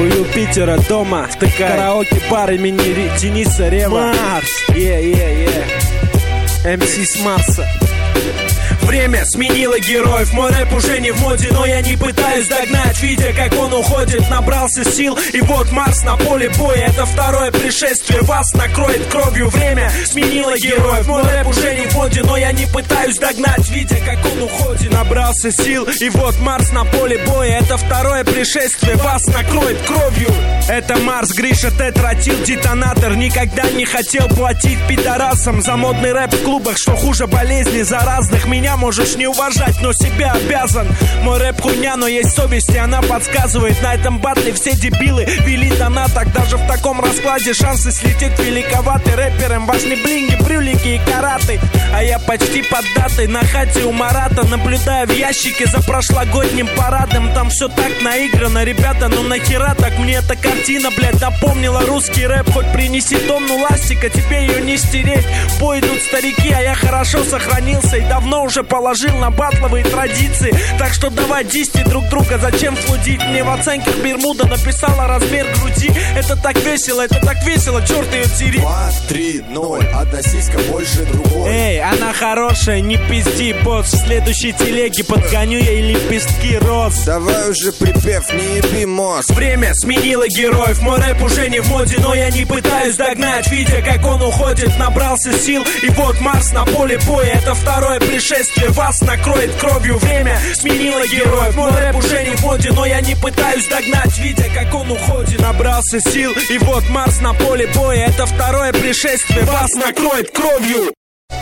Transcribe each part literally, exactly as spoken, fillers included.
У Юпитера дома втыкай. Караоке-бар имени Дениса Рева. Марс, е-е-е, эм си с Марса. Время сменило героев, мой рэп уже не в моде, но я не пытаюсь догнать, видя, как он уходит, набрался сил, и вот Марс на поле боя, это второе пришествие, вас накроет кровью. Время сменило героев, мой рэп уже не в моде, но я не пытаюсь догнать, видя, как он уходит, набрался сил, и вот Марс на поле боя, это второе пришествие, вас накроет кровью. Это Марс, Гриша, Тетротил, детонатор, никогда не хотел платить пидорасам за модный рэп в клубах, что хуже болезней заразных. Меня можешь не уважать, но себя обязан. Мой рэп хуйня, но есть совесть, и она подсказывает. На этом батле все дебилы вели донаток. Даже в таком раскладе шансы слететь великоваты. Рэперам важны блинги, брюлики и караты. А я почти под датой на хате у Марата, наблюдая в ящике за прошлогодним парадом. Там все так наиграно, ребята, ну нахера так? Мне эта картина, блядь, напомнила русский рэп. Хоть принеси тонну ластика, тебе ее не стереть. В бой идут старики, а я хорошо сохранился и давно уже положил на батловые традиции. Так что давай дисти друг друга, зачем флудить? Мне в оценках Бермуда написала размер груди. Это так весело, это так весело, черт ее тери. Два, три, ноль, одна сиська больше другой. Эй, она хорошая, не пизди, босс. В следующей телеге подгоню ей лепестки роз. Давай уже припев, не еби мозг. Время сменило героев, мой рэп уже не в моде, но я не пытаюсь догнать, видя, как он уходит, набрался сил, и вот Марс на поле боя, это второе пришествие, вас накроет кровью. Время сменило героев, мой рэп уже не в моде, но я не пытаюсь догнать, видя, как он уходит, набрался сил, и вот Марс на поле боя, это второе пришествие, вас накроет кровью.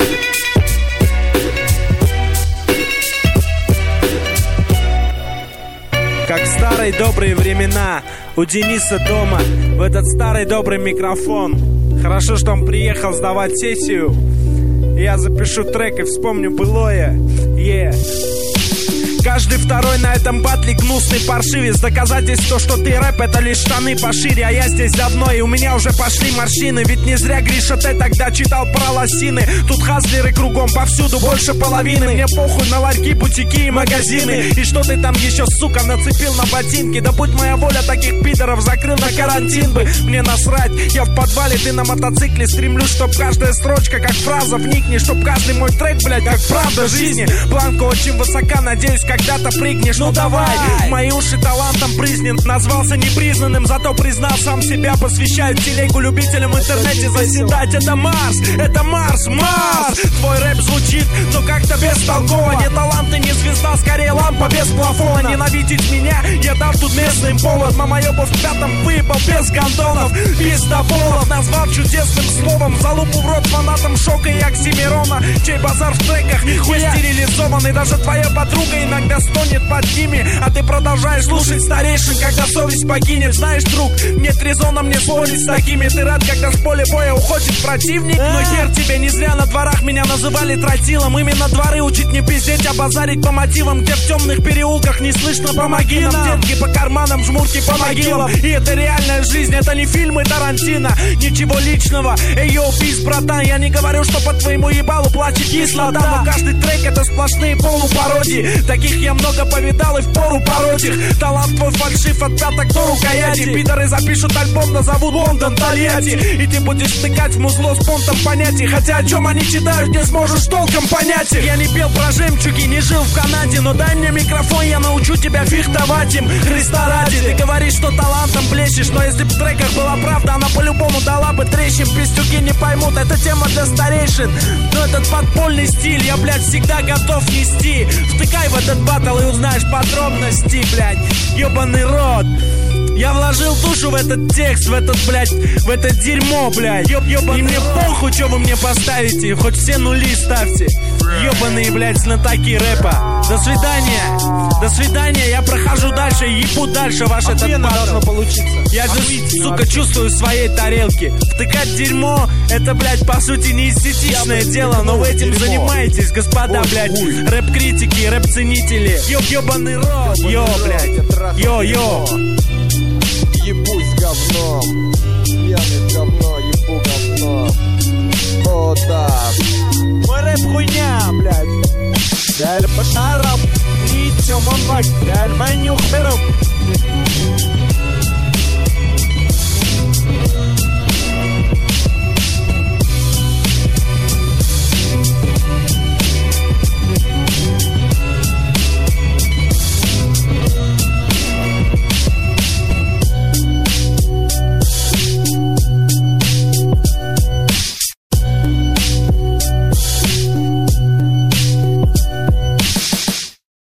Как в старые добрые времена у Дениса дома, в этот старый добрый микрофон. Хорошо, что он приехал сдавать сессию. Я запишу трек и вспомню былое. Yeah. Каждый второй на этом батле гнусный паршивец. Доказательство, что ты рэп, это лишь штаны пошире. А я здесь давно, и у меня уже пошли морщины. Ведь не зря, Гриша, ты тогда читал про лосины. Тут хазлеры кругом, повсюду больше половины. Мне похуй на ларьки, бутики и магазины. И что ты там еще, сука, нацепил на ботинки? Да будь моя воля, таких пидоров закрыл на карантин бы. Мне насрать, я в подвале, ты на мотоцикле. Стремлюсь, чтоб каждая строчка как фраза вникни. Чтоб каждый мой трек, блядь, как правда жизни. Планка очень высока, надеюсь, когда-то прыгнешь, ну давай. Мои уши талантом признан, назвался непризнанным, зато признал сам себя. Посвящаю телегу любителям в интернете заседать. Это Марс, это Марс, Марс. Твой рэп звучит, но как-то бестолково. Не талант и не звезда, скорее лампа без плафона. Ненавидеть меня, я дам тут местный повод. Мамоебов в пятом выпал без гондонов, пиздоболов. Назвал чудесным словом, залупу в рот фанатам Шока и Оксимирона. Чей базар в треках не стерилизованный. Даже твоя подруга иногда стонет под ними, а ты продолжаешь слушать старейшин, когда совесть покинет. Знаешь, друг, нет резона мне спорить с такими. Ты рад, когда с поля боя уходит противник, но хер тебе, не зря на дворах меня называли тротилом. Именно дворы учить не пиздеть, а базарить по мотивам. Где в темных переулках не слышно, помоги нам. Детки по карманам, жмурки по могилам. И это реальная жизнь, это не фильмы Тарантино. Ничего личного, эй, йоу, пиз, братан. Я не говорю, что по твоему ебалу плачет кислота, но каждый трек это сплошные полупародии. Таких я много повидал и впору пороть их. Талант твой фальшив от пяток до рукояти. Пидоры запишут альбом, назовут Лондон, Тольятти. И ты будешь втыкать в музло с понтом понятий. Хотя о чем они читают, не сможешь толком понять их. Я не пел про жемчуги, не жил в Канаде, но дай мне микрофон, я научу тебя фехтовать им. Христа ради, ты говоришь, что талантом блещешь, но если б в треках была правда, она по-любому дала бы трещин. Пиздюки не поймут, это тема для старейшин. Но этот подпольный стиль я, блядь, всегда готов нести. Втыкай в этот батл и узнаешь подробности, блядь, ёбаный рот. Я вложил душу в этот текст, в этот, блядь, в это дерьмо, блядь. Ёб, ёбаный. И мне похуй, что вы мне поставите, хоть все нули ставьте. Ёбаные, блядь, знатоки рэпа. До свидания, до свидания, я прохожу дальше, ебу дальше ваш а этот батл. Получиться. Я же, сука, чувствую в своей тарелке. Втыкать дерьмо, это, блядь, по сути не эстетичное дело, но вы этим занимаетесь, господа, блядь. Рэп-критики, рэп-ценители. Ёб, ёбаный рот, ё, блядь, ё-ё. Ебусь говном, пьяный говно, ебу говно. О, да. Мой рэп хуйня, блядь. Гель по шарам, и тем он вак, гель манюх беру.